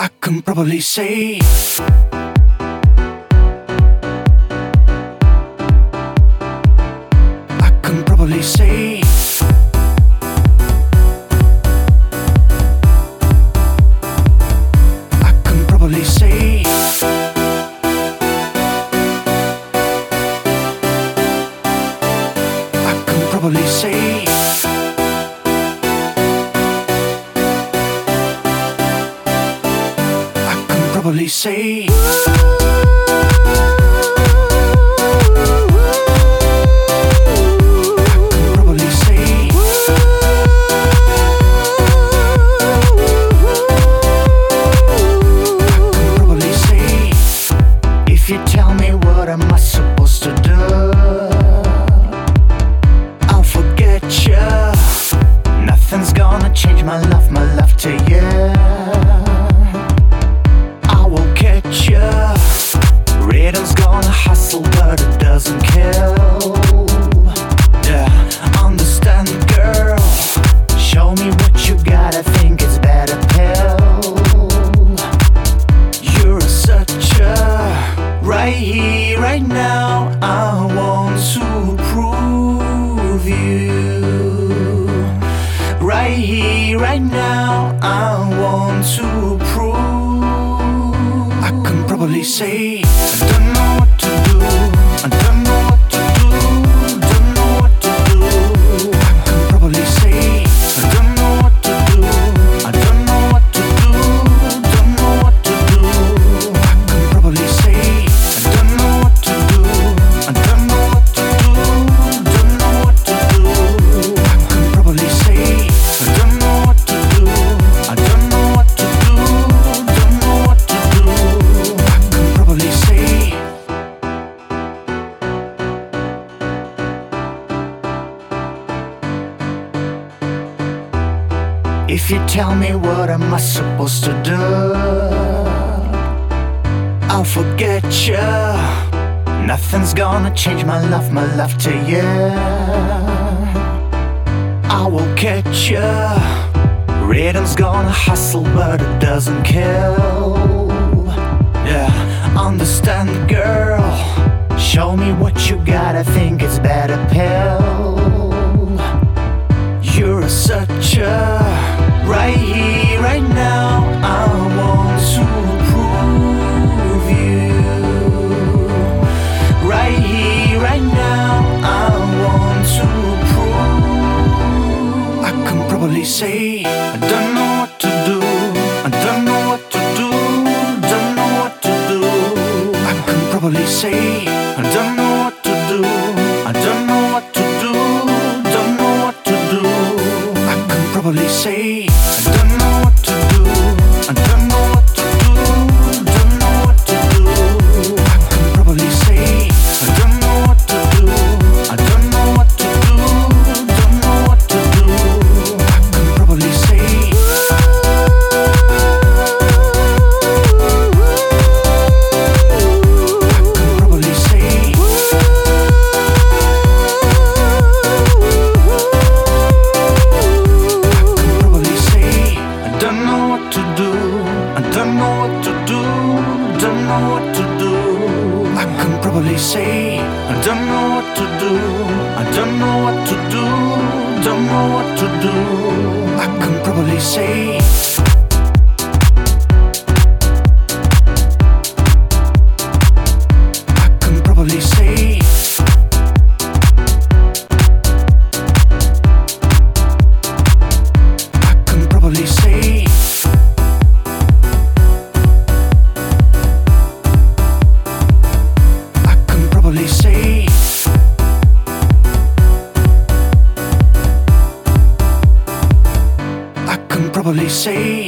I can probably say I can probably say I can probably say I can probably say probably say if you tell me what am I supposed to do, I'll forget you. Nothing's gonna change my love to you. Rhythm's gonna hustle, but it doesn't kill. Yeah, understand, girl. Show me what you got, I think it's better pill. You're such a right here, right now. I want to prove you. Right here, right now. I want to prove. I can probably say I don't know what to do. I don't know what to do. Don't know what to do. I can probably say I don't know what to do. I don't know what to do. Don't know what to do. I can probably say I don't know what to do. I don't know what to do. Don't know what to do. I can probably say I don't know what to do. I don't know what to do. Don't know what to do. I can probably say if you tell me what am I supposed to do, I'll forget you. Nothing's gonna change my love to you. I will catch you. Rhythm's gonna hustle, but it doesn't kill. Yeah, understand, girl. Show me what you got, I think it's better pill. You're such a right here, right now. I want to prove you. Right here, right now. I want to prove. I can probably say I don't know what to do. I don't know what to do. Don't know what to do. I can probably say I don't know what to do. I don't know what to do. Don't know what to do. I can probably say I don't know what to do. I don't know what to do. Don't know what to do. I can probably say I don't know what to do. I don't know what to do. Don't know what to do. I can probably say say I don't know what to do. I don't know what to do. Don't know what to do. I can probably say I can probably say I can probably say probably say I can probably say